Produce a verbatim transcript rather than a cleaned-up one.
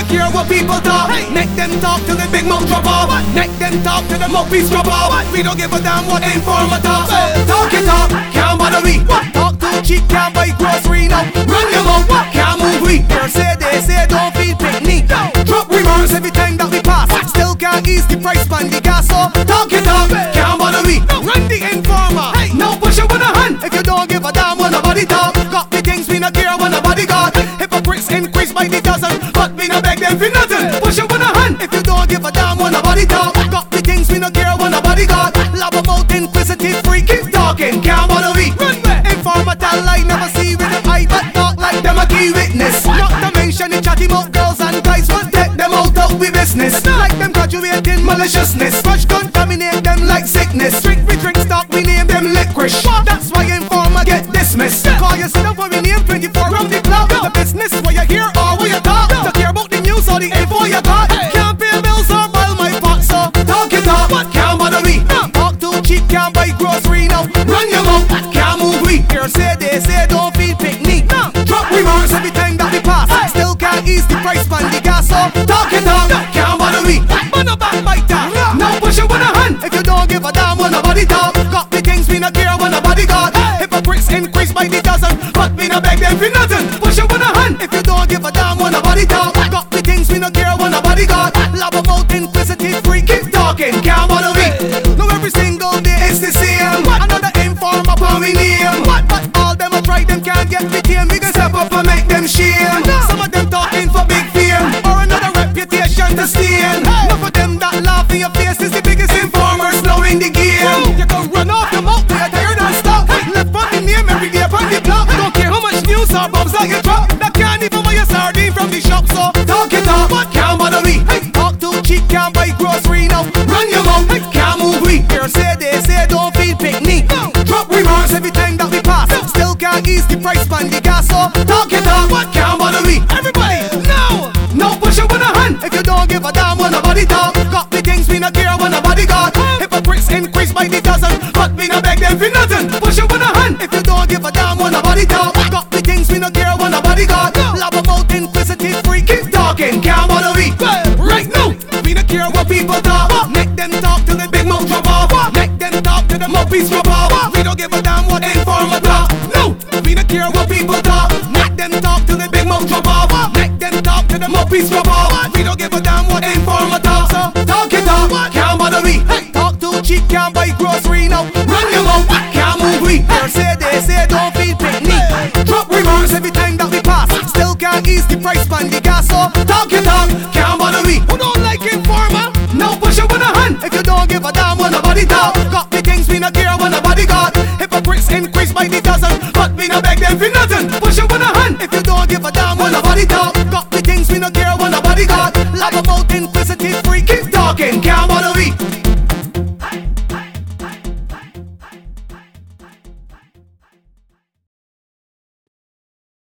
care what people talk. Make them talk to the big mouth drop off. Make them talk to the mouthpiece drop off. We don't give a damn what informer talk. Talk it up, can't bother we. Talk too cheap, can't buy grocery now. Run your mouth, can't move we. Here say they say don't feel picnic. Drop reverse every time that we pass. Still can't ease the price on the gas. So talk it up, can't bother we. Run the informer. Now push it with a hand. If you don't give a damn what nobody talk. Got the things we not care what nobody got. Hypocrites increase by the dozen, but we not beg them for nothing. Push it with a hand. If you don't give a damn what nobody talk. Got the things we not care what nobody got. Love about inquisitive freak. Keep talking, can't bother we. Run back. Informer tell lie, never see with them eye, but talk like them a key witness. Not to mention the chatty mouth girls and guys, but take them out of we business. Like them graduating maliciousness. Crush contaminate them like sickness. Drink we drink stock, we name them licorice. That's why informer get dismissed. Call yourself what we name twenty-four round the clock. The business where you hear or where you talk. Don't care about the news or the info you got. Can't pay bills or boil my pot, so talk it up, but can't bother me. Talk too cheap, can't buy grocery now. Run your mouth, can't move we. Here say they say don't feel picnic. Drop reverse every time that we pass. Still can't ease the price on the gas, so talk it up, can't bother me. But no backbiter, now push it with a hand. If you don't give a damn what nobody talk. Got the things we not care what nobody got. Hypocrites increase by the dozen, but we not beg them for nothing. Push it with a hand. If you don't give a damn what nobody talk. Got the things we not care what nobody got. Love about inquisitive freak. Keep talking, can't bother me. Now every single day it's the same. Another informer for me name. But, but all them a try, them can't get the team. We can step up and make them shame. Some of them talking for big fame or another reputation to stain. Enough of them that laugh in your face is the biggest informers now in the game. You can run off the mouth, you're tired and stop. Left on the name every day from the block. Don't care how much news or bombs that you drop. That can't even buy a sardine from the shop. So talk it up, but can't bother me. Talk too cheap, can't buy grocery now. Run your mouth, can't move we. Here say they say don't feel picnic. Drop reverse every time that we pass. Still can't ease the price on the gas. So talk it up, but can't bother me. Everybody, now, now push it with a hand. If you don't give a damn what nobody talk. Got the things we not care what nobody got. Hypocrites increase by the dozen, but we not beg them for nothing. Push it with a hand. If you don't give a damn what nobody talk. Got the things we not care what nobody got. Love about inquisitive freak. Keep talking, can't bother me. Right now, we not care what people talk. Make them talk to the big mouth drop off. Make them talk to the mouthpiece drop off. We don't give a damn what informer talk. No, we not care what people talk. Make them talk to the big mouth drop off. Make them talk to the mouthpiece drop off.